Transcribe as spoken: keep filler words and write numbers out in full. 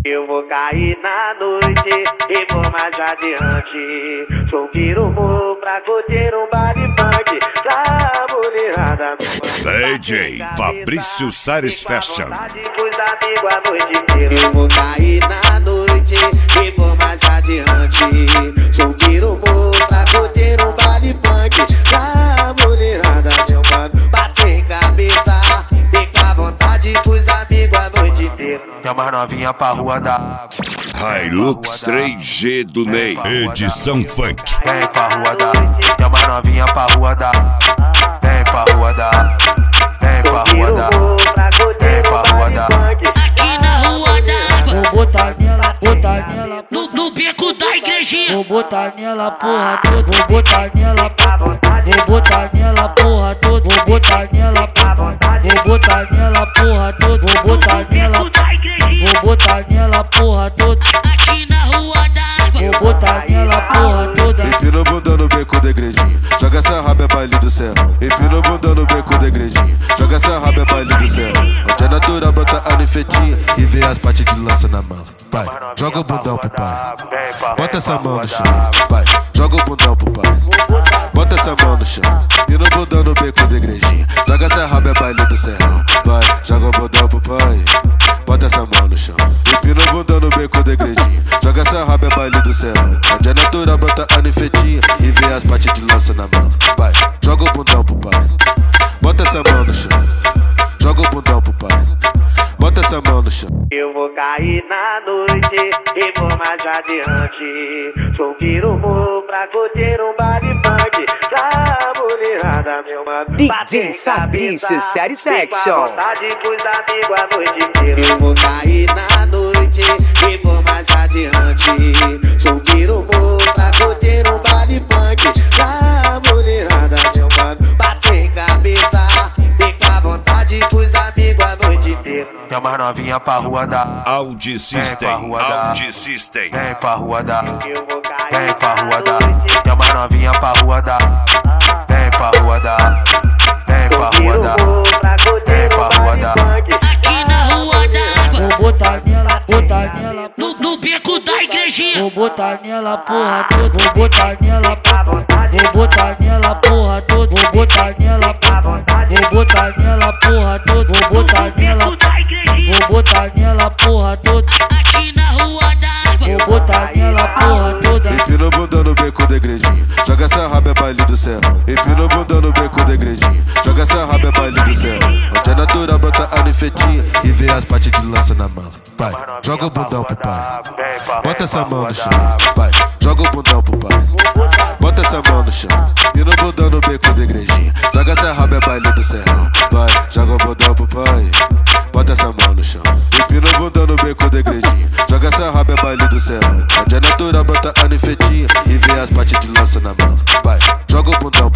Eu vou cair na noite e vou mais adiante. Subir o morro pra curtir um baile funk pra mulherada. D J Fabrício Sares Fashion. Eu vou cair na noite e vou mais adiante. Subir o morro pra curtir um baile funk pra mulherada, meu mano. Bater cabeça e com a vontade pros amigos a noite inteira. Chama novinha pra rua da Hilux três G do Ney, edição funk. Vem pra rua da, chama novinha pra rua da. Vem pra rua da, vem pra rua da, vem pra rua da. Aqui na rua da vou botar nela, botar nela no, no beco da igrejinha. Vou botar nela porra toda, vou botar nela porra. Vou botar nela porra toda, vou botar nela porra. Vou botar nela porra toda, vou botar nela. Vou botar nela porra toda. Aqui na rua d'água. Vou botar nela porra toda. Empina o bundão no beco da igrejinha. Joga essa raba é baile do céu. Empina o bundão no beco da igrejinha. Joga essa raba é baile do céu. Onde é natural, bota a nifetinha e vê as partes de lança na mão. Pai, joga o bundão pro pai. Bota essa mão no chão. Pai, joga o bundão pro pai. Bota essa mão no chão. Empina o bundão no beco da igrejinha. Joga essa raba é baile do céu. Pai, joga o bundão pro pai. Bota essa mão no chão. Empina o bundão no beco da igrejinha. Joga essa raba é baile do céu. Onde é natural, bota a nifetinha e vê as partes de lança na mão. Pai, joga o bundão pro pai. Bota essa mão no chão. Joga o bundão pro pai. Bota essa mão no chão. Eu vou cair na noite e vou mais adiante. Subir o morro pra curtir um baile funk pra mulherada, meu mano. D J Fabrício Sares Fashion. Eu vou cair na noite e vou mais adiante. Subir o morro pra curtir um baile funk pra mulherada, meu mano. Bater cabeça e com a vontade pros amigos a noite inteira. Chama novinha pra rua da Audi System, Audi System. Vem pra rua da, vem pra rua da. Chama novinha pra rua da. Vem pra rua da, vem pra rua da, vem pra rua da. Aqui na rua d'água. Vou botar nela, botar nela no, no beco da igrejinha. Vou botar nela porra toda, vou botar nela porra. Vou botar nela porra toda, vou botar nela porra. Vou botar nela porra toda, vou botar nela. Vou botar nela porra toda. Aqui na rua d'água. Vou botar nela porra toda. Empina o bundão no beco da igrejinha. Joga essa raba é baile do céu. Empina o bundão no beco da igrejinha. Joga essa raba é baile do céu. Onde é natural, bota a nifetinha e vê as partes de lança na mão. Pai, joga o bundão pro pai. Bota essa mão no chão. Pai, joga o bundão pro pai. Bota essa mão no chão. Empina o bundão no beco da igrejinha. Joga essa raba é baile do céu. Pai, joga o bundão pro pai. Bota essa mão no chão. Empina o bundão no beco da igrejinha. Joga essa raba é baile do céu. Onde é natural, bota a nifetinha e vê as partes de lança na mão. Pai, joga o bundão